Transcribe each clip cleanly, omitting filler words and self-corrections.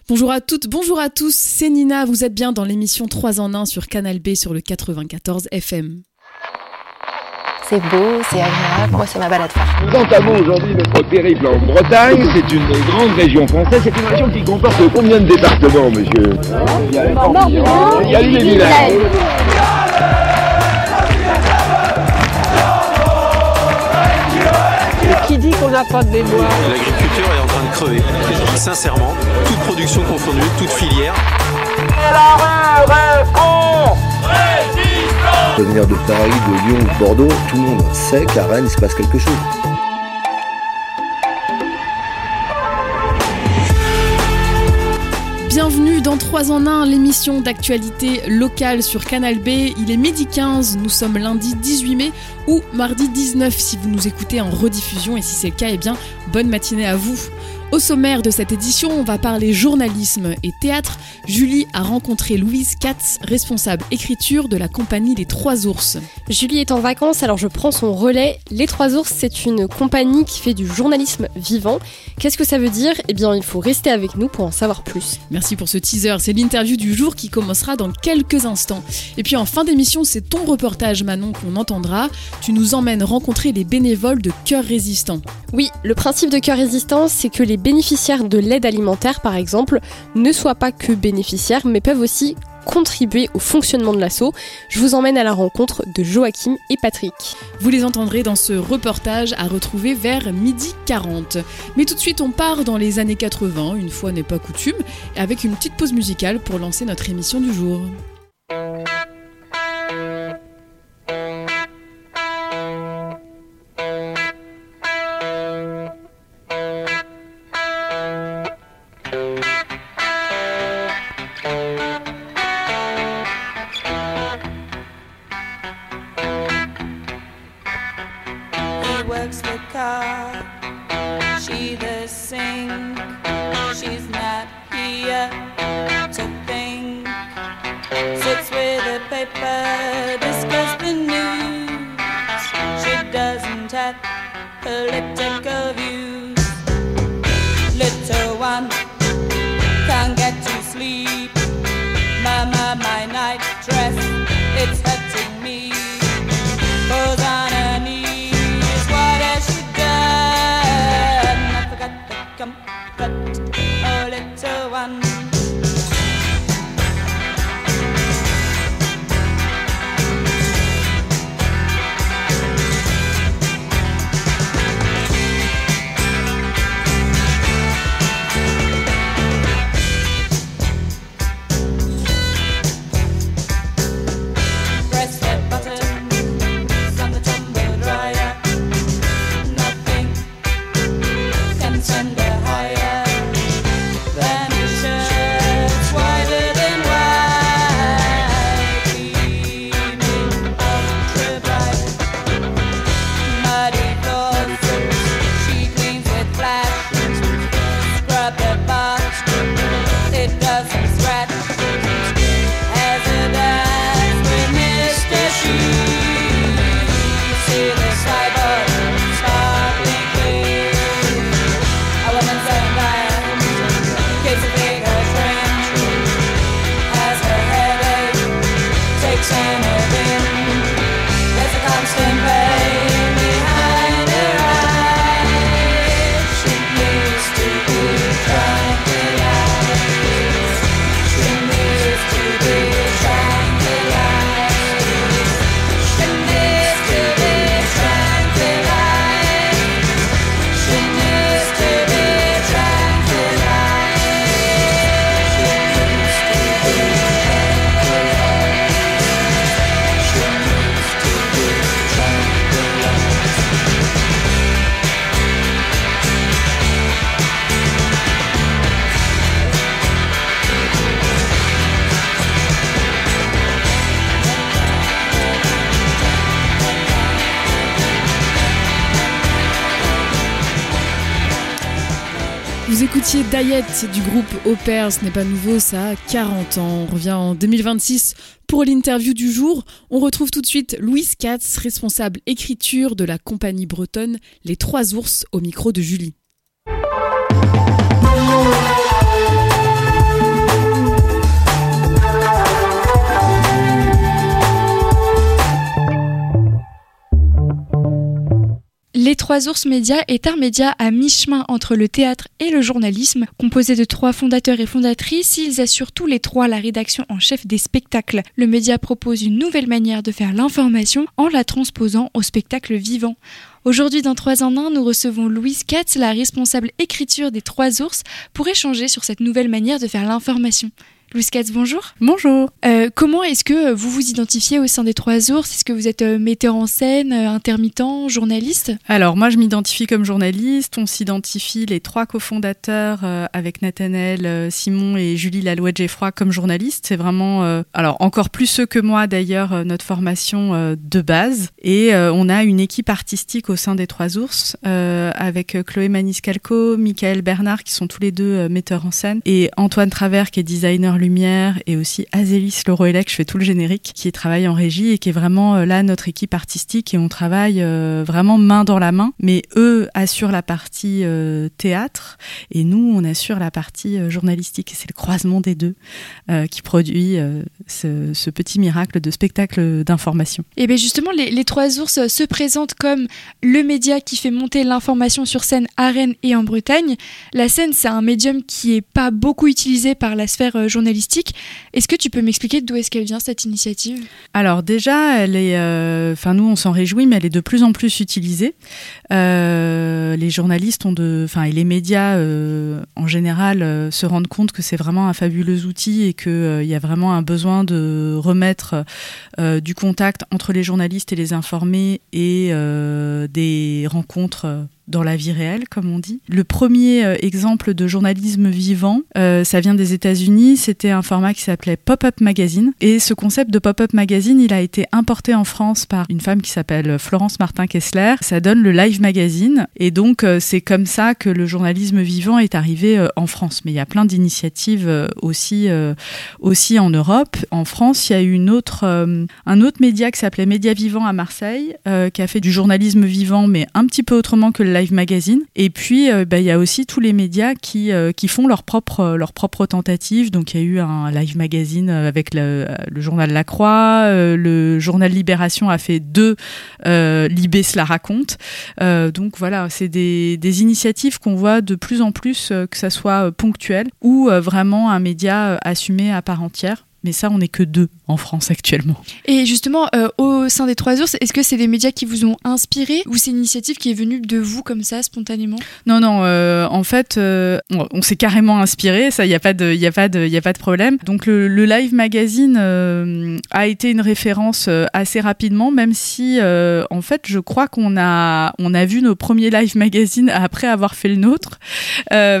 Bonjour à toutes, bonjour à tous, c'est Nina, vous êtes bien dans l'émission 3 en 1 sur Canal B sur le 94 FM. C'est beau, c'est agréable, moi c'est ma balade phare. Nous entamons aujourd'hui notre périple en Bretagne, c'est une grande région française, c'est une région qui comporte combien de départements, monsieur? Il y a les Morbihan, il y a l'île-et-Vilaine. Qui dit qu'on n'a pas de mémoire? L'agriculture est en train de crever. Sincèrement, toute production confondue, toute filière. Venir de Paris, de Lyon ou de Bordeaux, tout le monde sait qu'à Rennes, il se passe quelque chose. Bienvenue dans 3 en 1, l'émission d'actualité locale sur Canal B. Il est midi 15, nous sommes lundi 18 mai ou mardi 19 si vous nous écoutez en rediffusion et si c'est le cas, eh bien, bonne matinée à vous. Au sommaire de cette édition, on va parler journalisme et théâtre. Julie a rencontré Louise Katz, responsable écriture de la compagnie Les Trois Ours. Julie est en vacances, alors je prends son relais. Les Trois Ours, c'est une compagnie qui fait du journalisme vivant. Qu'est-ce que ça veut dire ? Eh bien, il faut rester avec nous pour en savoir plus. Merci pour ce teaser, c'est l'interview du jour qui commencera dans quelques instants. Et puis en fin d'émission, c'est ton reportage Manon qu'on entendra. Tu nous emmènes rencontrer les bénévoles de Cœur Résistant. Oui, le principe de Cœur Résistant, c'est que les bénéficiaires de l'aide alimentaire, par exemple, ne soient pas que bénéficiaires, mais peuvent aussi contribuer au fonctionnement de l'asso. Je vous emmène à la rencontre de Joachim et Patrick. Vous les entendrez dans ce reportage à retrouver vers 12h40. Mais tout de suite, on part dans les années 80, une fois n'est pas coutume, avec une petite pause musicale pour lancer notre émission du jour. Political views. Little one can't get to sleep. Mama, my night dress, it's hurting me. Goes on her knees, what has she done? I forgot the comfort, oh little one. Vous écoutiez Diet du groupe Opère, ce n'est pas nouveau, ça a 40 ans. On revient en 2026 pour l'interview du jour. On retrouve tout de suite Louise Katz, responsable écriture de la compagnie bretonne Les Trois Ours, au micro de Julie. Trois Ours Média est un média à mi-chemin entre le théâtre et le journalisme. Composé de 3 fondateurs et fondatrices, ils assurent tous les 3 la rédaction en chef des spectacles. Le média propose une nouvelle manière de faire l'information en la transposant au spectacle vivant. Aujourd'hui, dans 3 en 1, nous recevons Louise Katz, la responsable écriture des Trois Ours, pour échanger sur cette nouvelle manière de faire l'information. Louise Katz, bonjour. Bonjour. Comment est-ce que vous vous identifiez au sein des Trois Ours ? Est-ce que vous êtes metteur en scène, intermittent, journaliste ? Alors moi je m'identifie comme journaliste, on s'identifie les 3 cofondateurs avec Nathanaël, Simon et Julie Lalouette-Geffroy comme journalistes. C'est vraiment, alors encore plus ceux que moi d'ailleurs, notre formation de base. Et on a une équipe artistique au sein des Trois Ours avec Chloé Maniscalco, Michael Bernard qui sont tous les 2 metteurs en scène et Antoine Travers qui est designer lumière et aussi Azélis Leroelec, je fais tout le générique, qui travaille en régie et qui est vraiment là notre équipe artistique et on travaille vraiment main dans la main, mais eux assurent la partie théâtre et nous on assure la partie journalistique et c'est le croisement des 2 qui produit ce petit miracle de spectacle d'information. Et bien justement les Trois Ours se présentent comme le média qui fait monter l'information sur scène à Rennes et en Bretagne. La scène c'est un médium qui est pas beaucoup utilisé par la sphère journalistique. Est-ce que tu peux m'expliquer d'où est-ce qu'elle vient cette initiative ? Alors déjà, elle est, nous on s'en réjouit, mais elle est de plus en plus utilisée. Les journalistes et les médias en général se rendent compte que c'est vraiment un fabuleux outil et qu'il y a vraiment un besoin de remettre du contact entre les journalistes et les informés et des rencontres dans la vie réelle, comme on dit. Le premier exemple de journalisme vivant, ça vient des États-Unis. C'était un format qui s'appelait Pop-Up Magazine. Et ce concept de Pop-Up Magazine, il a été importé en France par une femme qui s'appelle Florence Martin-Kessler. Ça donne le Live Magazine. Et donc, c'est comme ça que le journalisme vivant est arrivé en France. Mais il y a plein d'initiatives aussi en Europe. En France, il y a eu un autre média qui s'appelait Média Vivant à Marseille, qui a fait du journalisme vivant, mais un petit peu autrement que le Live Magazine. Et puis, il y a aussi tous les médias qui font leur propre tentative. Donc, il y a eu un Live Magazine avec le journal La Croix. Le journal Libération a fait 2 Libé se la raconte. Donc, voilà, c'est des initiatives qu'on voit de plus en plus, que ça soit ponctuel ou vraiment un média assumé à part entière. Mais ça, on n'est que 2 en France actuellement. Et justement, au sein des Trois Ours, est-ce que c'est des médias qui vous ont inspiré ou c'est une initiative qui est venue de vous comme ça, spontanément ? Non, en fait, on s'est carrément inspiré, ça, il n'y a pas de problème. Donc le Live Magazine a été une référence assez rapidement, même si, en fait, je crois qu'on a vu nos premiers Live Magazine après avoir fait le nôtre. Et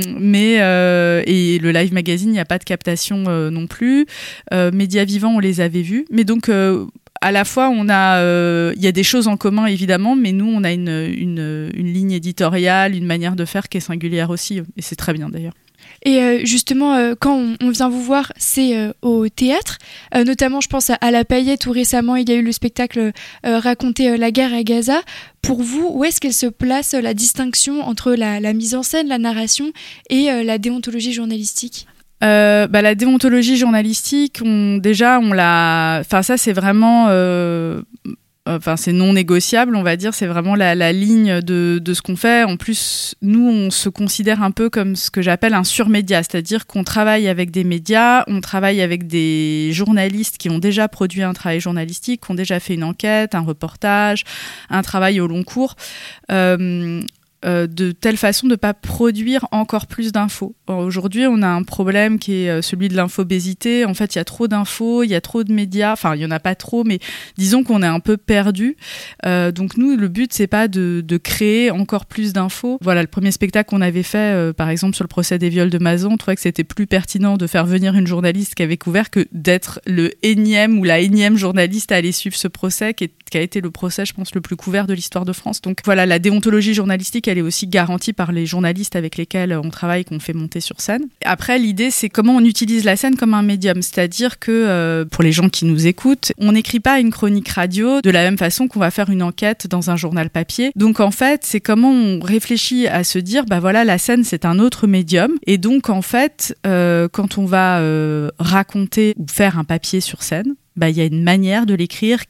le Live Magazine, il n'y a pas de captation non plus. Médias Vivants, on les avait vus. Mais donc, à la fois, il y a des choses en commun, évidemment, mais nous, on a une ligne éditoriale, une manière de faire qui est singulière aussi. Et c'est très bien, d'ailleurs. Et justement, quand on vient vous voir, c'est au théâtre. Notamment, je pense à La Paillette, où récemment, il y a eu le spectacle Raconter la guerre à Gaza. Pour vous, où est-ce qu'elle se place, la distinction entre la mise en scène, la narration et la déontologie journalistique ? La déontologie journalistique, ça c'est vraiment, c'est non négociable, on va dire. C'est vraiment la ligne de ce qu'on fait. En plus, nous, on se considère un peu comme ce que j'appelle un surmédia, c'est-à-dire qu'on travaille avec des médias, on travaille avec des journalistes qui ont déjà produit un travail journalistique, qui ont déjà fait une enquête, un reportage, un travail au long cours. De telle façon de ne pas produire encore plus d'infos. Aujourd'hui, on a un problème qui est celui de l'infobésité. En fait, il y a trop d'infos, il y a trop de médias. Enfin, il n'y en a pas trop, mais disons qu'on est un peu perdu. Donc nous, le but, c'est pas de créer encore plus d'infos. Voilà, le premier spectacle qu'on avait fait, par exemple, sur le procès des viols de Mazan, on trouvait que c'était plus pertinent de faire venir une journaliste qui avait couvert que d'être le énième ou la énième journaliste à aller suivre ce procès qui a été le procès, je pense, le plus couvert de l'histoire de France. Donc voilà, la déontologie journalistique, elle est aussi garantie par les journalistes avec lesquels on travaille, qu'on fait monter sur scène. Après, l'idée, c'est comment on utilise la scène comme un médium. C'est-à-dire que, pour les gens qui nous écoutent, on n'écrit pas une chronique radio de la même façon qu'on va faire une enquête dans un journal papier. Donc, en fait, c'est comment on réfléchit à se dire, la scène, c'est un autre médium. Et donc, en fait, quand on va raconter ou faire un papier sur scène, il y a une manière de l'écrire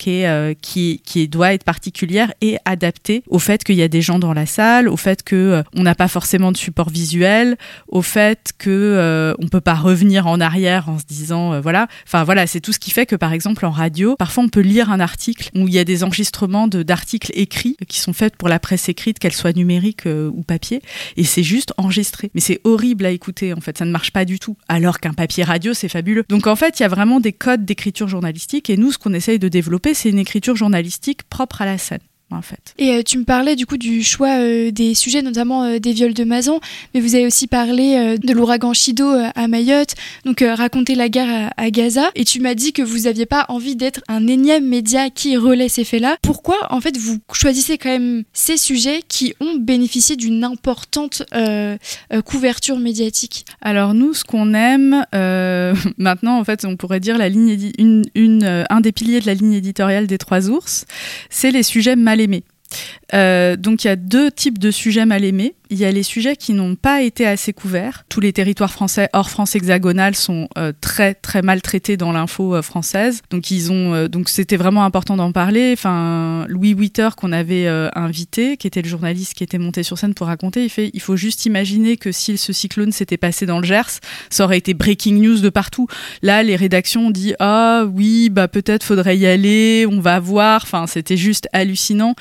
qui doit être particulière et adaptée au fait qu'il y a des gens dans la salle, au fait que on n'a pas forcément de support visuel, au fait que on peut pas revenir en arrière en se disant voilà. Enfin voilà, c'est tout ce qui fait que par exemple en radio, parfois on peut lire un article où il y a des enregistrements d'articles écrits qui sont faits pour la presse écrite, qu'elle soit numérique ou papier, et c'est juste enregistré. Mais c'est horrible à écouter en fait, ça ne marche pas du tout. Alors qu'un papier radio, c'est fabuleux. Donc en fait, il y a vraiment des codes d'écriture journalistique, et nous, ce qu'on essaye de développer, c'est une écriture journalistique propre à la scène. En fait. Et tu me parlais du coup du choix des sujets, notamment des viols de Mazan, mais vous avez aussi parlé de l'ouragan Chido à Mayotte, donc raconter la guerre à Gaza, et tu m'as dit que vous n'aviez pas envie d'être un énième média qui relaie ces faits-là. Pourquoi en fait vous choisissez quand même ces sujets qui ont bénéficié d'une importante couverture médiatique? Alors nous, ce qu'on aime, maintenant en fait on pourrait dire la ligne un des piliers de la ligne éditoriale des Trois Ours, c'est les sujets mal aimés. Donc il y a 2 types de sujets mal aimés. Il y a les sujets qui n'ont pas été assez couverts. Tous les territoires français hors France hexagonale sont très très mal traités dans l'info française. Donc donc c'était vraiment important d'en parler. Enfin, Louis Witter qu'on avait invité, qui était le journaliste qui était monté sur scène pour raconter, il faut juste imaginer que si ce cyclone s'était passé dans le Gers, ça aurait été breaking news de partout. Là, les rédactions ont dit oui, peut-être faudrait y aller, on va voir. Enfin, c'était juste hallucinant.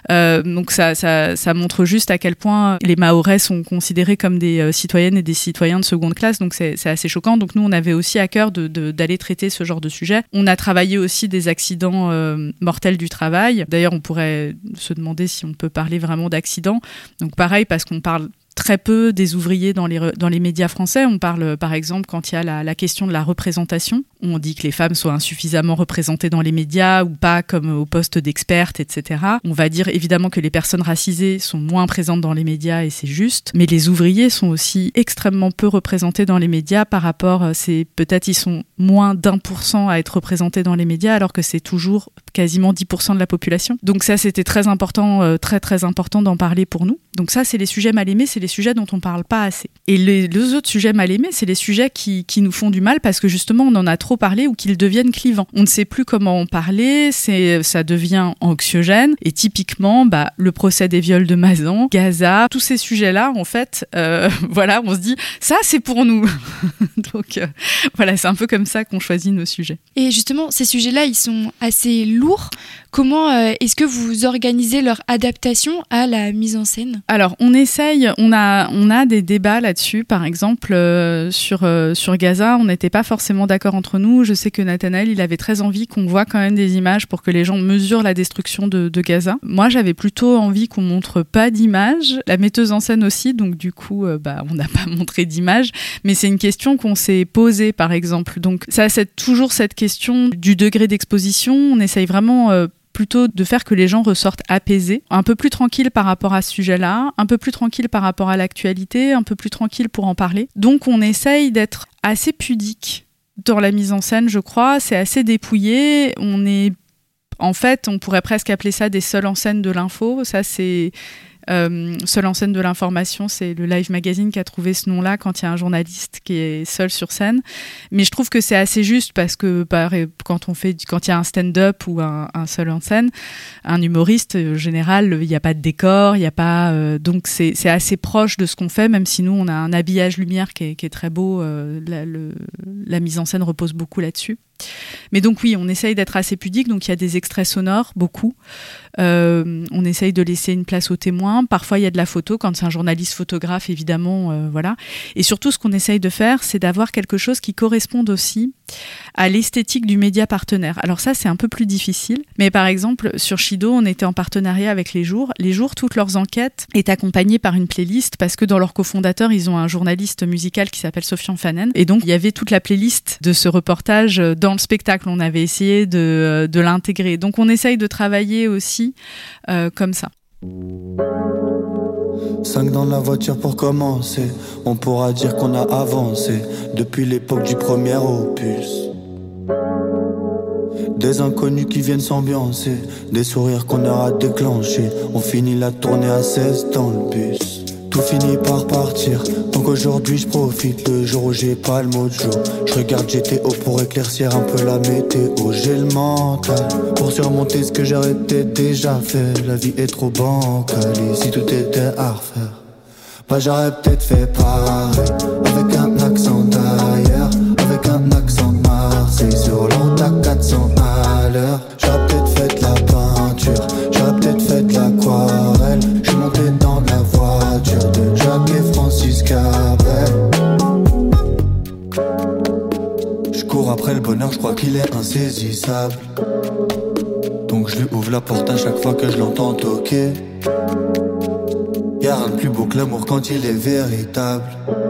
Donc ça montre juste à quel point les Mahorais sont considérés comme des citoyennes et des citoyens de seconde classe, donc c'est assez choquant. Donc nous, on avait aussi à cœur d'aller traiter ce genre de sujet. On a travaillé aussi des accidents mortels du travail. D'ailleurs, on pourrait se demander si on peut parler vraiment d'accidents. Donc pareil, parce qu'on parle très peu des ouvriers dans les médias français. On parle, par exemple, quand il y a la question de la représentation. On dit que les femmes soient insuffisamment représentées dans les médias ou pas comme au poste d'expertes, etc. On va dire évidemment que les personnes racisées sont moins présentes dans les médias et c'est juste. Mais les ouvriers sont aussi extrêmement peu représentés dans les médias par rapport, peut-être ils sont moins d'1% à être représentés dans les médias alors que c'est toujours quasiment 10% de la population. Donc ça, c'était très important, très très important d'en parler pour nous. Donc ça, c'est les sujets mal aimés, c'est les sujets dont on parle pas assez. Et les 2 autres sujets mal aimés, c'est les sujets qui nous font du mal parce que justement, on en a trop parlé ou qu'ils deviennent clivants. On ne sait plus comment en parler, ça devient anxiogène. Et typiquement, le procès des viols de Mazan, Gaza, tous ces sujets-là, en fait, voilà, on se dit, ça, c'est pour nous. Donc voilà, c'est un peu comme ça qu'on choisit nos sujets. Et justement, ces sujets-là, ils sont assez lourds. Comment est-ce que vous organisez leur adaptation à la mise en scène? Alors, on essaye, on a des débats là-dessus. Par exemple, sur Gaza, on n'était pas forcément d'accord entre nous. Je sais que Nathanaël, il avait très envie qu'on voit quand même des images pour que les gens mesurent la destruction de Gaza. Moi, j'avais plutôt envie qu'on montre pas d'images. La metteuse en scène aussi, donc du coup, on n'a pas montré d'images. Mais c'est une question qu'on s'est posée, par exemple. Donc ça, c'est toujours cette question du degré d'exposition. On essaye vraiment plutôt de faire que les gens ressortent apaisés, un peu plus tranquilles par rapport à ce sujet-là, un peu plus tranquilles par rapport à l'actualité, un peu plus tranquilles pour en parler. Donc on essaye d'être assez pudique dans la mise en scène, je crois. C'est assez dépouillé. En fait, on pourrait presque appeler ça des seuls en scène de l'info. Ça, c'est... seul en scène de l'information, c'est le Live Magazine qui a trouvé ce nom-là quand il y a un journaliste qui est seul sur scène. Mais je trouve que c'est assez juste parce que quand il y a un stand-up ou un seul en scène, un humoriste, en général, il n'y a pas de décor, il y a pas, donc c'est assez proche de ce qu'on fait, même si nous on a un habillage lumière qui est très beau. La mise en scène repose beaucoup là-dessus. Mais donc oui, on essaye d'être assez pudique, donc il y a des extraits sonores, beaucoup. On essaye de laisser une place aux témoins. Parfois, il y a de la photo, quand c'est un journaliste photographe, évidemment, voilà. Et surtout, ce qu'on essaye de faire, c'est d'avoir quelque chose qui corresponde aussi à l'esthétique du média partenaire. Alors ça, c'est un peu plus difficile. Mais par exemple, sur Chido, on était en partenariat avec Les Jours. Les Jours, toutes leurs enquêtes est accompagnée par une playlist parce que dans leur cofondateur, ils ont un journaliste musical qui s'appelle Sofian Fanen. Et donc, il y avait toute la playlist de ce reportage dans le spectacle. On avait essayé de l'intégrer. Donc, on essaye de travailler aussi comme ça. 5 dans la voiture pour commencer. On pourra dire qu'on a avancé depuis l'époque du premier opus. Des inconnus qui viennent s'ambiancer, des sourires qu'on aura déclenchés. On finit la tournée à 16 dans le bus. tout finit par partir. Donc aujourd'hui je profite, le jour où j'ai pas le mojo. Je regarde GTO pour éclaircir un peu la météo. J'ai le mental pour surmonter ce que j'aurais peut-être déjà fait. La vie est trop bancale, et si tout était à refaire, bah j'aurais peut-être fait pareil. Avec un accent d'ailleurs, avec un accent de Marseille. Sur l'autre à 400 à l'heure. J'aurais peut-être fait la peinture, j'aurais peut-être fait l'aquarelle. J'suis monté dans la voiture de Jacques et Francis Cabrel. J'cours après le bonheur, j'crois qu'il est insaisissable. Donc je lui ouvre la porte à chaque fois que je l'entends toquer. Y'a rien de plus beau que l'amour quand il est véritable.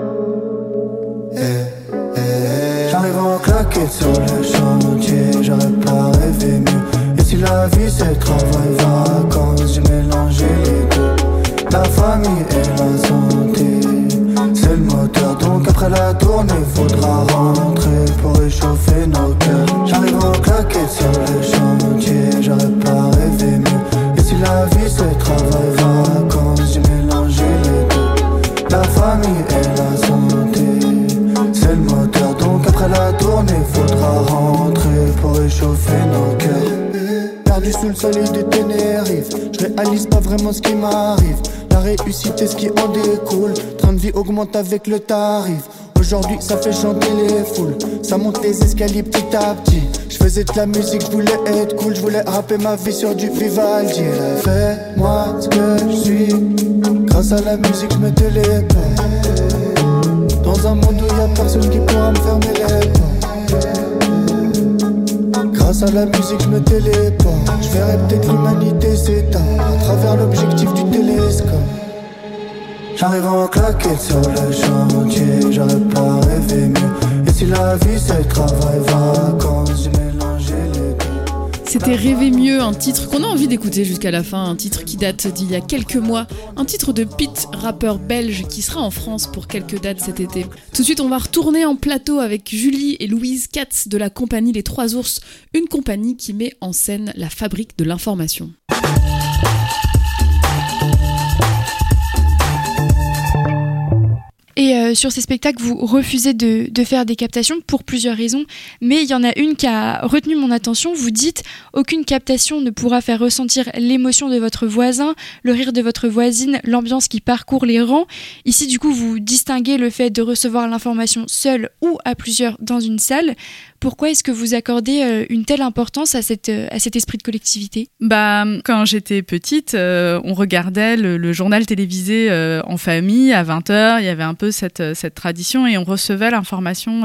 J'arrive en claquette sur le chantier, j'aurais pas rêvé mieux. Et si la vie c'est travail, vacances, j'ai mélangé les deux. La famille et la santé, c'est le moteur. Donc après la tournée, faudra rentrer pour réchauffer nos cœurs. J'arrive en claquette sur le chantier, j'aurais pas rêvé mieux. Et si la vie c'est travail, vacances, j'ai mélangé les deux. La famille et la santé, c'est le moteur. Donc après la tournée, faudra rentrer pour réchauffer nos cœurs. Perdu sous le soleil de Tenerife, je réalise pas vraiment ce qui m'arrive. La réussite est ce qui en découle, train de vie augmente avec le tarif. Aujourd'hui ça fait chanter les foules, ça monte les escaliers petit à petit. Je faisais de la musique, je voulais être cool, je voulais rapper ma vie sur du Vivaldi. Fais-moi ce que je suis, grâce à la musique je me téléporte. Dans un monde où y'a personne qui pourra me fermer les portes. Grâce à la musique je me téléporte. Je verrai peut-être l'humanité s'éteindre à travers l'objectif du télescope. J'arrive en claquette sur le chantier, j'aurais pas rêvé mieux. Et si la vie c'est travail, vacances, j'ai mélangé les deux. C'était Rêver mieux, un titre qu'on a envie d'écouter jusqu'à la fin, un titre qui date d'il y a quelques mois, un titre de Pete, rappeur belge qui sera en France pour quelques dates cet été. Tout de suite on va retourner en plateau avec Julie et Louise Katz de la compagnie Les Trois Ours, une compagnie qui met en scène la fabrique de l'information. Et sur ces spectacles, vous refusez de faire des captations pour plusieurs raisons, mais il y en a une qui a retenu mon attention. Vous dites « Aucune captation ne pourra faire ressentir l'émotion de votre voisin, le rire de votre voisine, l'ambiance qui parcourt les rangs ». Ici, du coup, vous distinguez le fait de recevoir l'information seule ou à plusieurs dans une salle. Pourquoi est-ce que vous accordez une telle importance à cet esprit de collectivité ? Quand j'étais petite, on regardait le journal télévisé en famille à 20h. Il y avait un peu cette tradition et on recevait l'information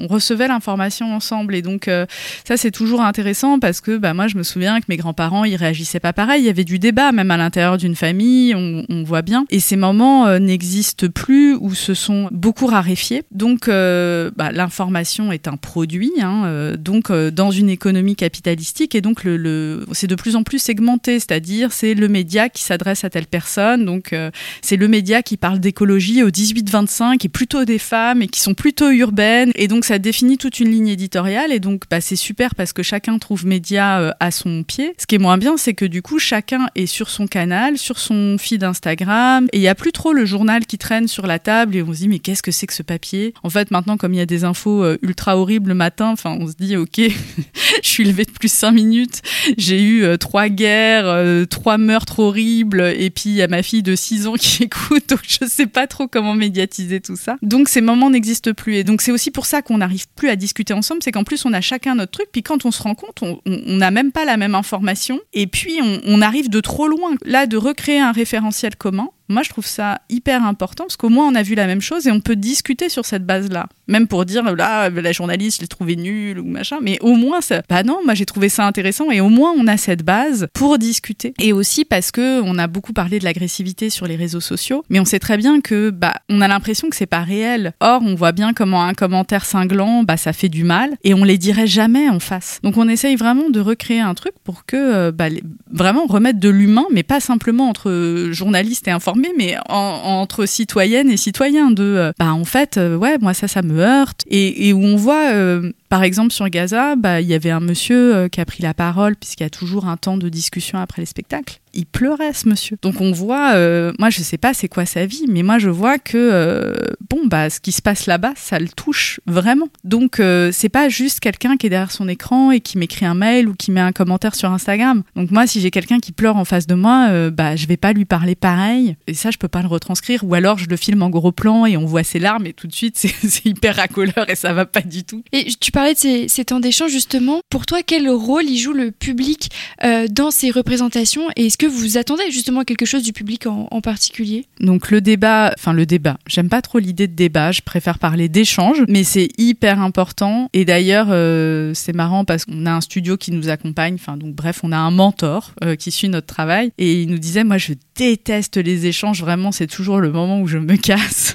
ensemble. Et donc ça c'est toujours intéressant parce que moi je me souviens que mes grands-parents ils réagissaient pas pareil. Il y avait du débat même à l'intérieur d'une famille. On voit bien. Et ces moments n'existent plus ou se sont beaucoup raréfiés. Donc l'information est un produit. Donc dans une économie capitalistique et donc c'est de plus en plus segmenté, c'est-à-dire c'est le média qui s'adresse à telle personne, donc c'est le média qui parle d'écologie aux 18-25 et plutôt des femmes et qui sont plutôt urbaines et donc ça définit toute une ligne éditoriale et donc c'est super parce que chacun trouve média à son pied. Ce qui est moins bien c'est que du coup chacun est sur son canal, sur son feed Instagram et il n'y a plus trop le journal qui traîne sur la table et on se dit mais qu'est-ce que c'est que ce papier ? En fait maintenant comme il y a des infos ultra horribles le matin, on se dit ok, je suis levée de plus 5 minutes, j'ai eu 3 guerres, 3 meurtres horribles et puis il y a ma fille de 6 ans qui écoute, donc je sais pas trop comment médiatiser tout ça. Donc ces moments n'existent plus et donc c'est aussi pour ça qu'on n'arrive plus à discuter ensemble, c'est qu'en plus on a chacun notre truc, puis quand on se rend compte, on n'a même pas la même information et puis on arrive de trop loin. Là, de recréer un référentiel commun, moi je trouve ça hyper important parce qu'au moins on a vu la même chose et on peut discuter sur cette base-là. Même pour dire là, la journaliste, je l'ai trouvée nulle ou machin, mais au moins ça, non, moi j'ai trouvé ça intéressant et au moins on a cette base pour discuter. Et aussi parce que on a beaucoup parlé de l'agressivité sur les réseaux sociaux, mais on sait très bien que on a l'impression que c'est pas réel. Or, on voit bien comment un commentaire cinglant, ça fait du mal et on les dirait jamais en face. Donc on essaye vraiment de recréer un truc pour que vraiment remettre de l'humain, mais pas simplement entre journalistes et informés, mais entre citoyennes et citoyens de en fait moi ça me heurte et où on voit Par exemple, sur Gaza, il y avait un monsieur qui a pris la parole, puisqu'il y a toujours un temps de discussion après les spectacles. Il pleurait, ce monsieur. Donc on voit, moi je sais pas c'est quoi sa vie, mais moi je vois que ce qui se passe là-bas, ça le touche vraiment. Donc c'est pas juste quelqu'un qui est derrière son écran et qui m'écrit un mail ou qui met un commentaire sur Instagram. Donc moi, si j'ai quelqu'un qui pleure en face de moi, je vais pas lui parler pareil. Et ça, je peux pas le retranscrire. Ou alors je le filme en gros plan et on voit ses larmes et tout de suite c'est hyper racoleur et ça va pas du tout. Et tu parlais de ces temps d'échange justement. Pour toi, quel rôle y joue le public dans ces représentations, et est-ce que vous attendez justement quelque chose du public en particulier? Donc le débat, j'aime pas trop l'idée de débat, je préfère parler d'échange, mais c'est hyper important. Et d'ailleurs, c'est marrant parce qu'on a un studio qui nous accompagne, on a un mentor qui suit notre travail, et il nous disait, moi je déteste les échanges, vraiment c'est toujours le moment où je me casse,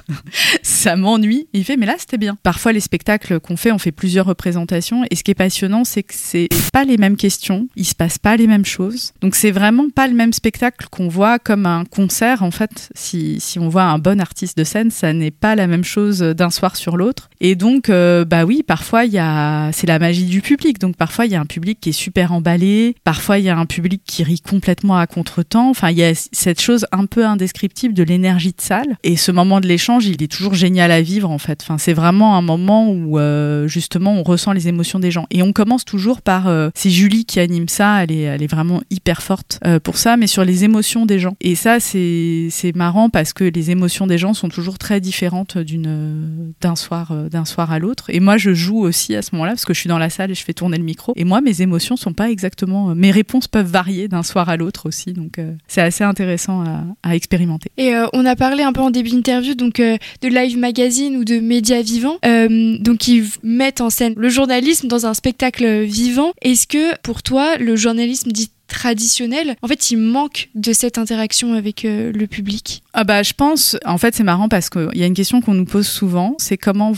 ça m'ennuie. Il fait, mais là c'était bien. Parfois les spectacles qu'on fait, on fait plusieurs représentations, et ce qui est passionnant, c'est que c'est pas les mêmes questions, il se passe pas les mêmes choses, donc c'est vraiment pas le même spectacle qu'on voit comme un concert. En fait, si on voit un bon artiste de scène, ça n'est pas la même chose d'un soir sur l'autre. Et donc, oui, parfois c'est la magie du public. Donc parfois il y a un public qui est super emballé, parfois il y a un public qui rit complètement à contretemps. Enfin, il y a cette chose un peu indescriptible de l'énergie de salle. Et ce moment de l'échange, il est toujours génial à vivre en fait. Enfin, c'est vraiment un moment où justement on ressent les émotions des gens. Et on commence toujours par, c'est Julie qui anime ça. Elle est vraiment hyper forte pour ça, mais sur les émotions des gens. Et ça, c'est marrant parce que les émotions des gens sont toujours très différentes d'un soir à l'autre. Et moi, je joue aussi à ce moment-là parce que je suis dans la salle et je fais tourner le micro. Et moi, mes émotions sont pas exactement... mes réponses peuvent varier d'un soir à l'autre aussi. Donc, c'est assez intéressant à expérimenter. Et on a parlé un peu en début d'interview de Live Magazine ou de médias vivants. Donc, ils mettent en scène le journalisme dans un spectacle vivant. Est-ce que, pour toi, le journalisme dit traditionnel, en fait, il manque de cette interaction avec le public? Je pense, en fait, c'est marrant parce qu'il y a une question qu'on nous pose souvent, c'est comment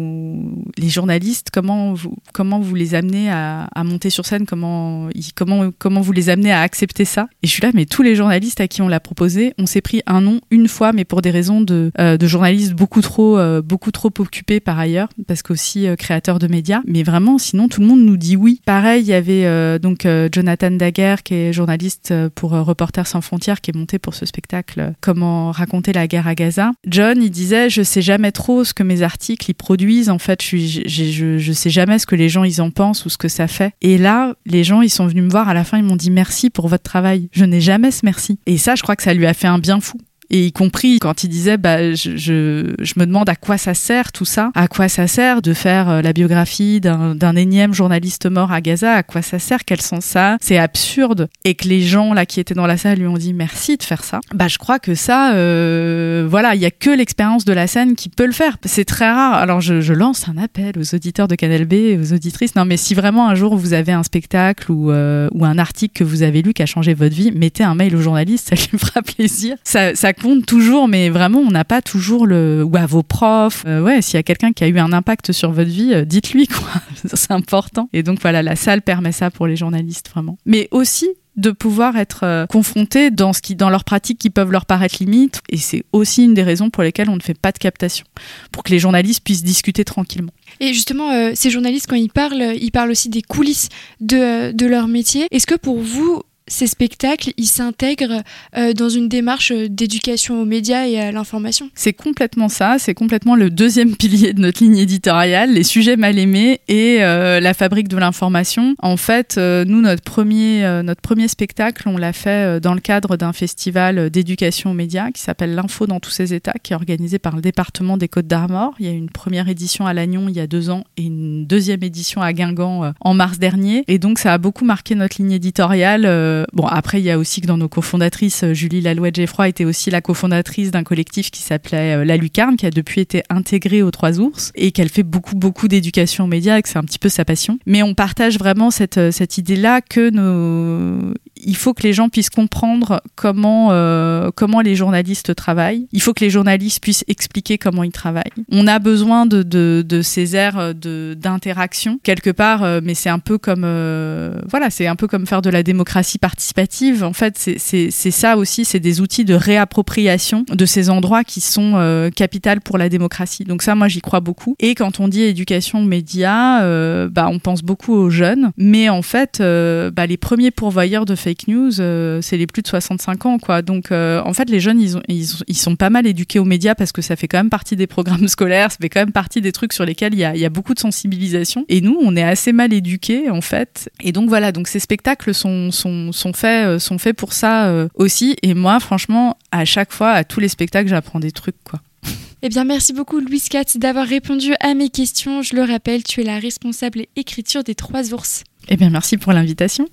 les journalistes, comment vous les amenez à monter sur scène, comment vous les amenez à accepter ça. Et je suis là, mais tous les journalistes à qui on l'a proposé, on s'est pris un nom une fois, mais pour des raisons de journalistes beaucoup trop occupés par ailleurs, parce qu'aussi créateurs de médias. Mais vraiment, sinon, tout le monde nous dit oui. Pareil, il y avait Jonathan Daguerre, qui est journaliste pour Reporters sans frontières, qui est monté pour ce spectacle Comment raconter la guerre à Gaza. John, il disait, je sais jamais trop ce que mes articles ils produisent, en fait, je sais jamais ce que les gens ils en pensent ou ce que ça fait. Et là, les gens ils sont venus me voir à la fin, ils m'ont dit merci pour votre travail. Je n'ai jamais ce merci. Et ça, je crois que ça lui a fait un bien fou. Et y compris quand il disait je me demande à quoi ça sert tout ça, à quoi ça sert de faire la biographie d'un énième journaliste mort à Gaza, à quoi ça sert, quel sens ça, c'est absurde, et que les gens là qui étaient dans la salle lui ont dit merci de faire ça. Je crois que ça il y a que l'expérience de la scène qui peut le faire, c'est très rare. Alors je lance un appel aux auditeurs de Canal B et aux auditrices, non mais si vraiment un jour vous avez un spectacle ou un article que vous avez lu qui a changé votre vie, mettez un mail au journaliste, ça lui fera plaisir. Ça compte toujours, mais vraiment on n'a pas toujours ou à vos profs, s'il y a quelqu'un qui a eu un impact sur votre vie, dites-lui quoi, c'est important. Et donc voilà, la salle permet ça pour les journalistes vraiment, mais aussi de pouvoir être confrontés dans leurs pratiques qui peuvent leur paraître limites, et c'est aussi une des raisons pour lesquelles on ne fait pas de captation, pour que les journalistes puissent discuter tranquillement. Et justement, ces journalistes, quand ils parlent aussi des coulisses de leur métier. Est-ce que pour vous, ces spectacles, ils s'intègrent dans une démarche d'éducation aux médias et à l'information? C'est complètement ça, c'est complètement le deuxième pilier de notre ligne éditoriale, les sujets mal aimés et la fabrique de l'information. En fait, nous, notre premier spectacle, on l'a fait dans le cadre d'un festival d'éducation aux médias qui s'appelle l'Info dans tous ses états, qui est organisé par le département des Côtes-d'Armor. Il y a eu une première édition à Lannion il y a 2 ans et une deuxième édition à Guingamp en mars dernier. Et donc, ça a beaucoup marqué notre ligne éditoriale. Après, il y a aussi que dans nos cofondatrices, Julie Lalouette-Geffroy était aussi la cofondatrice d'un collectif qui s'appelait La Lucarne, qui a depuis été intégré aux 3 ours et qu'elle fait beaucoup d'éducation aux médias et que c'est un petit peu sa passion. Mais on partage vraiment cette idée-là que il faut que les gens puissent comprendre comment les journalistes travaillent. Il faut que les journalistes puissent expliquer comment ils travaillent. On a besoin de ces aires d'interaction quelque part, mais c'est un peu comme c'est un peu comme faire de la démocratie participative. En fait, c'est ça aussi, c'est des outils de réappropriation de ces endroits qui sont capitales pour la démocratie. Donc ça, moi, j'y crois beaucoup. Et quand on dit éducation médias, on pense beaucoup aux jeunes, mais en fait, les premiers pourvoyeurs de fake news, c'est les plus de 65 ans, quoi. Donc, en fait, les jeunes, ils sont pas mal éduqués aux médias parce que ça fait quand même partie des programmes scolaires, ça fait quand même partie des trucs sur lesquels il y a beaucoup de sensibilisation. Et nous, on est assez mal éduqués, en fait. Et donc voilà, donc ces spectacles sont faits pour ça aussi. Et moi, franchement, à chaque fois, à tous les spectacles, j'apprends des trucs, quoi. Eh bien, merci beaucoup Louise Katz d'avoir répondu à mes questions. Je le rappelle, tu es la responsable écriture des 3 ours. Eh bien, merci pour l'invitation.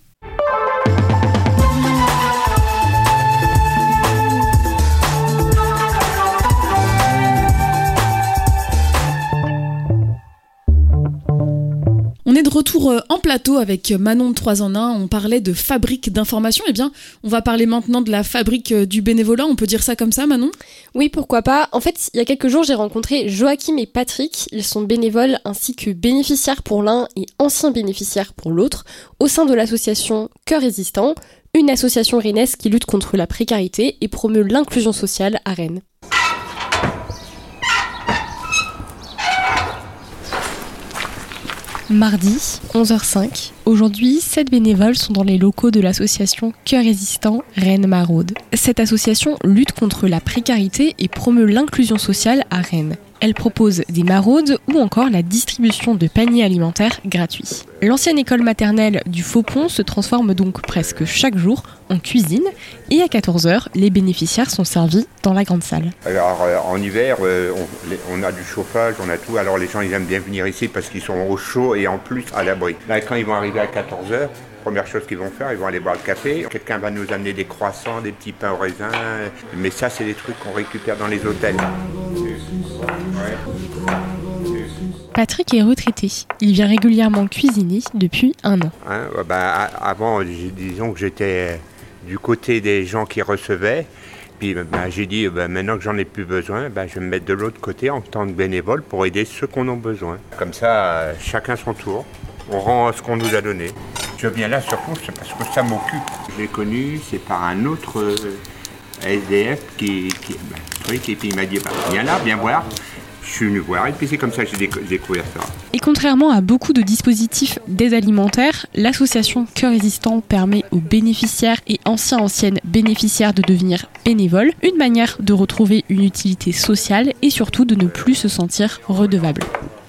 On est de retour en plateau avec Manon de 3 en 1. On parlait de fabrique d'informations. Eh bien, on va parler maintenant de la fabrique du bénévolat. On peut dire ça comme ça, Manon ? Oui, pourquoi pas. En fait, il y a quelques jours, j'ai rencontré Joachim et Patrick. Ils sont bénévoles ainsi que bénéficiaires pour l'un et anciens bénéficiaires pour l'autre au sein de l'association Cœur Résistant, une association rennaise qui lutte contre la précarité et promeut l'inclusion sociale à Rennes. Mardi, 11h05. Aujourd'hui, 7 bénévoles sont dans les locaux de l'association Cœur Résistant Rennes Maraude. Cette association lutte contre la précarité et promeut l'inclusion sociale à Rennes. Elle propose des maraudes ou encore la distribution de paniers alimentaires gratuits. L'ancienne école maternelle du Faux-Pont se transforme donc presque chaque jour en cuisine et à 14h, les bénéficiaires sont servis dans la grande salle. Alors en hiver, on a du chauffage, on a tout. Alors les gens ils aiment bien venir ici parce qu'ils sont au chaud et en plus à l'abri. Là quand ils vont arriver à 14h, première chose qu'ils vont faire, ils vont aller boire le café. Quelqu'un va nous amener des croissants, des petits pains au raisin. Mais ça, c'est des trucs qu'on récupère dans les hôtels. Patrick est retraité. Il vient régulièrement cuisiner depuis 1 an. Avant, disons que j'étais du côté des gens qui recevaient. Puis j'ai dit, maintenant que j'en ai plus besoin, je vais me mettre de l'autre côté en tant que bénévole pour aider ceux qui en ont besoin. Comme ça, chacun son tour. On rend ce qu'on nous a donné. Je viens là surtout, c'est parce que ça m'occupe. Je l'ai connu, c'est par un autre SDF qui et puis il m'a dit, viens là, viens voir. Je suis venu voir et puis c'est comme ça que j'ai découvert ça. Et contrairement à beaucoup de dispositifs d'aide alimentaire, l'association Cœur Résistant permet aux bénéficiaires et anciennes bénéficiaires de devenir bénévoles, une manière de retrouver une utilité sociale et surtout de ne plus se sentir redevable.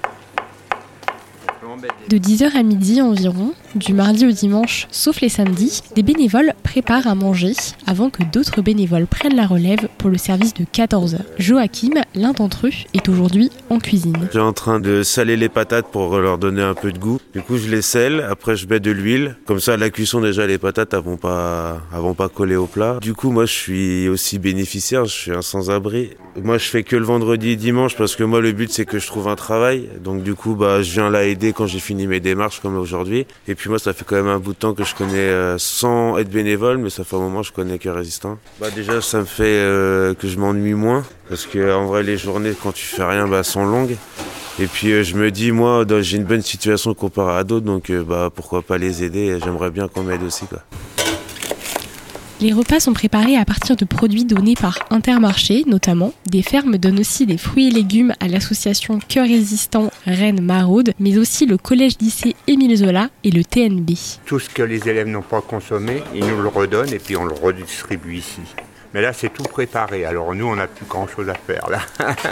De 10h à midi environ, du mardi au dimanche, sauf les samedis, des bénévoles préparent à manger avant que d'autres bénévoles prennent la relève pour le service de 14h. Joachim, l'un d'entre eux, est aujourd'hui en cuisine. Je suis en train de saler les patates pour leur donner un peu de goût. Du coup, je les sèle, après je mets de l'huile. Comme ça, à la cuisson, déjà, les patates elles vont pas coller au plat. Du coup, moi, je suis aussi bénéficiaire, je suis un sans-abri. Moi, je fais que le vendredi et dimanche parce que moi, le but, c'est que je trouve un travail. Donc, du coup, je viens là aider quand j'ai fini mes démarches comme aujourd'hui. Et puis moi, ça fait quand même un bout de temps que je connais sans être bénévole, mais ça fait un moment que je connais Cœur Résistant. Déjà, ça me fait que je m'ennuie moins, parce que en vrai, les journées, quand tu fais rien, sont longues. Et puis je me dis, moi, j'ai une bonne situation comparée à d'autres, donc pourquoi pas les aider. J'aimerais bien qu'on m'aide aussi, quoi. Les repas sont préparés à partir de produits donnés par Intermarché, notamment. Des fermes donnent aussi des fruits et légumes à l'association Cœur Résistant Rennes Maraude, mais aussi le collège-lycée Émile Zola et le TNB. Tout ce que les élèves n'ont pas consommé, ils nous le redonnent et puis on le redistribue ici. Mais là, c'est tout préparé, alors nous, on n'a plus grand-chose à faire, là.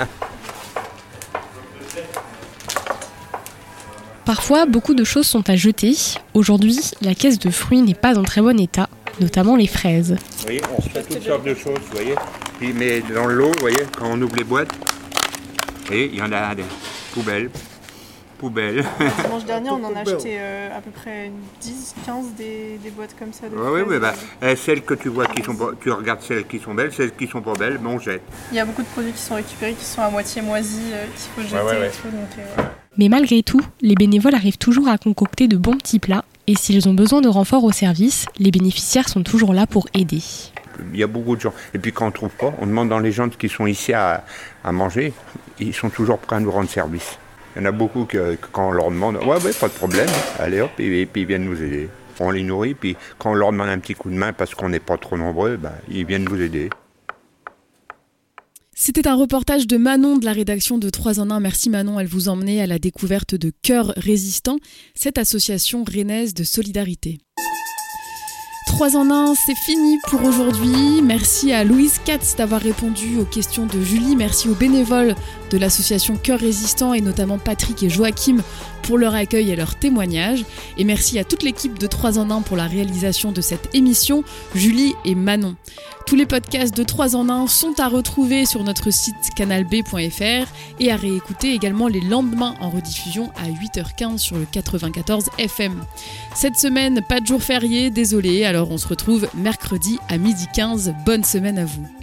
Parfois, beaucoup de choses sont à jeter. Aujourd'hui, la caisse de fruits n'est pas en très bon état, notamment les fraises. Vous voyez, on se fait toutes sortes de choses, vous voyez. Puis, mais dans l'eau, vous voyez, quand on ouvre les boîtes, vous voyez, il y en a des poubelles. Dimanche dernier, on en a acheté à peu près 10-15 des boîtes comme ça. Oui, celles que tu vois tu regardes celles qui sont belles, celles qui sont pas belles, on jette. Il y a beaucoup de produits qui sont récupérés, qui sont à moitié moisis, qu'il faut jeter et tout. Donc, Mais malgré tout, les bénévoles arrivent toujours à concocter de bons petits plats Et s'ils ont besoin de renforts au service, les bénéficiaires sont toujours là pour aider. Il y a beaucoup de gens. Et puis quand on ne trouve pas, on demande dans les gens qui sont ici à manger, ils sont toujours prêts à nous rendre service. Il y en a beaucoup que quand on leur demande, ouais, pas de problème, allez hop, et puis ils viennent nous aider. On les nourrit, puis quand on leur demande un petit coup de main parce qu'on n'est pas trop nombreux, ils viennent nous aider. C'était un reportage de Manon de la rédaction de 3 en 1. Merci Manon, elle vous emmenait à la découverte de Cœur Résistant, cette association rennaise de solidarité. 3 en 1, c'est fini pour aujourd'hui. Merci à Louise Katz d'avoir répondu aux questions de Julie. Merci aux bénévoles de l'association Cœur Résistant et notamment Patrick et Joachim pour leur accueil et leur témoignage. Et merci à toute l'équipe de 3 en 1 pour la réalisation de cette émission, Julie et Manon. Tous les podcasts de 3 en 1 sont à retrouver sur notre site canalb.fr et à réécouter également les lendemains en rediffusion à 8h15 sur le 94 FM. Cette semaine, pas de jour férié, désolé, alors on se retrouve mercredi à 12h15. Bonne semaine à vous.